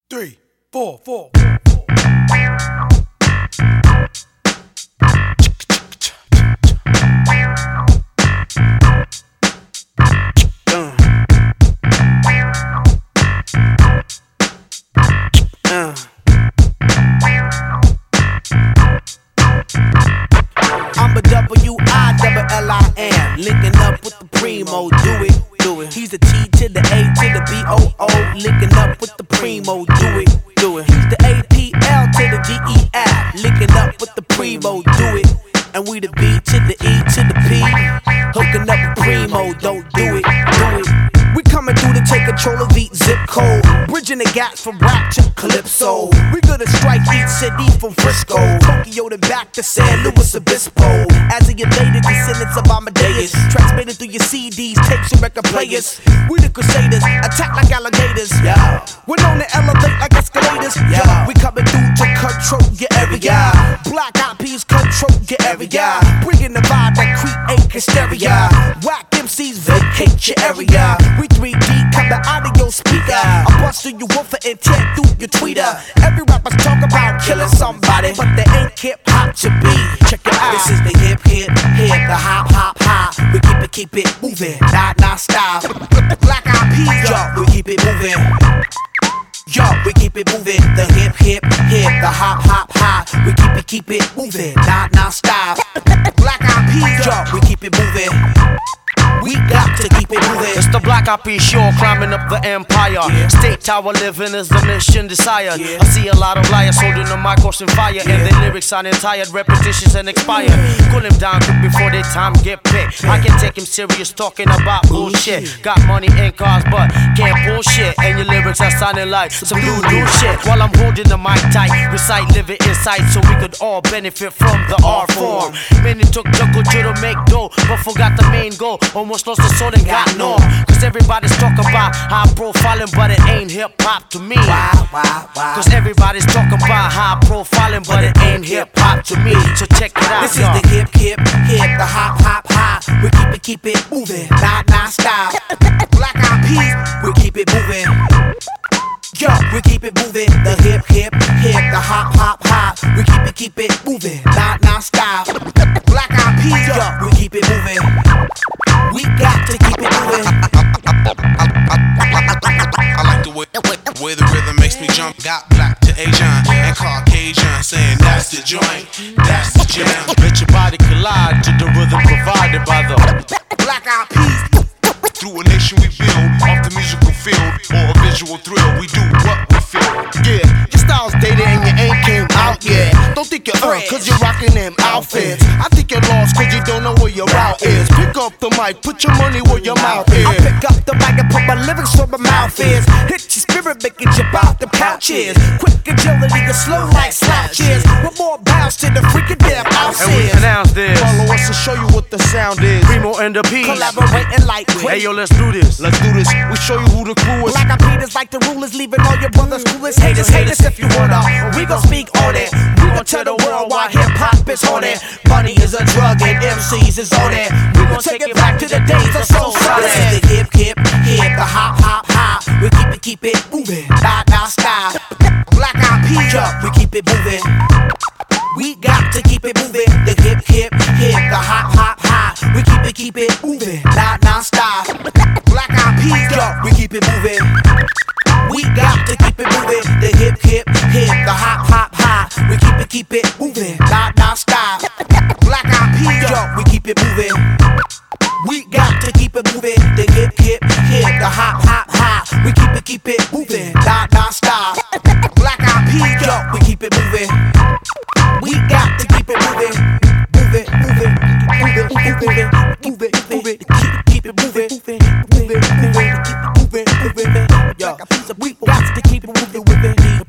3, 4, 4. I'm a W-I-double-L-I-N, linking up with the primo, do it. He's the T to the A to the B-O-O, linking up with the primo, do it. He's the A-P-L to the D-E-F, linking up with the primo, do it. And we the B to the E to the P, hooking up with primo, don't do it. We coming through to take control of each zip code, bridging the gaps from rap to calypso. We gonna strike each city from Frisco, Tokyo to back to San Luis Obispo. As a elated descendants of Amadeus, tracks made it through your CDs, tapes and record players. We the crusaders, attack like alligators. Yeah. We're known to elevate like escalators. Yeah. We coming through to control your area. Black Eyed Peas control your area. Bringing the vibe that create hysteria. Whack MCs vacate your area. We 3D coming out of your speaker. I bust through your woofer intent through your tweeter. Every rapper's talk about killing somebody, but they ain't hip hop to be. Check it out. This is the hip, the hop, we keep it moving, not style. Black Eyed Peas, yo, we keep it moving. Yo, we keep it moving. The hip, the hop, we keep it moving, not style. Black Eyed Peas, yo, we keep it moving. We got to keep it moving. It's the Black Eyed Peas show, climbing up the empire. State Tower living is the mission desired. I see a lot of liars holding the mic on fire, and their lyrics sounding tired, repetitions and expired. Cool him down quick before their time get picked. I can take him serious talking about bullshit. Got money and cars but can't bullshit, and your lyrics are sounding like some new shit. While I'm holding the mic tight, recite living insight so we could all benefit from the art form. Many took the culture to make dough, but forgot the main goal. Almost lost the soul and got no. Cause everybody's talking about high profiling, but it ain't hip hop to me. Cause everybody's talking about high profiling, but it ain't hip hop to me. So check it out. This is the hip, the hop. We keep it moving, not style. Black Eyed Peas, we keep it moving. Yo, we keep it moving. The hip, the hop. We keep it moving, not style. Black Eyed Peas, yo, we keep it moving. We got to keep it moving. I like the way the rhythm makes me jump. Got black to Asian and Caucasian, saying that's the joint, that's the jam. Let your body collide to the rhythm provided by the Black Eyed Peas. Through a nation we build, off the musical field or a visual thrill, we do what we feel. Yeah, your style's dated and you ain't came out yet. Don't think you're cause you're rocking them outfits. I think you're lost cause you don't know where your route is. Pick up the mic, put your money where your mouth is. I pick up the mic and put my lyrics where my mouth is. Hit your spirit, make it jump out the couches. Quick agility and slow like slouches. With more bounce to the freaking damn house. And we announce this. Follow us to show you what the sound is. Primo and the Peas. Collaborating like Hey quick. yo, let's do this. Let's do this, we show you who the crew is. Black Eyed Peas like the rulers, leaving all your brothers clueless. Haters if you wanna. We gon' speak on it. We gon' tell the world why hip hop is on it. Money is a drug and MCs is on it. We gon' take it back to the days of Soul Solid. This is the hip, the hop. We keep it moving, not style. Black Eyed Peas, we keep it moving. We got to keep it moving. The hip, the hop. We keep it moving, not style. Black Eyed Peas, we keep it moving. We got to keep it moving. The hip, the hop. We keep it moving, not style. Black Eyed Peas, we keep it moving. We got to keep it moving. The hip, the hop. We keep it moving, not style. Black Eyed Peas, we keep it moving. We got to keep it moving. Move it. Keep it moving. Yo, we got to keep it moving with it.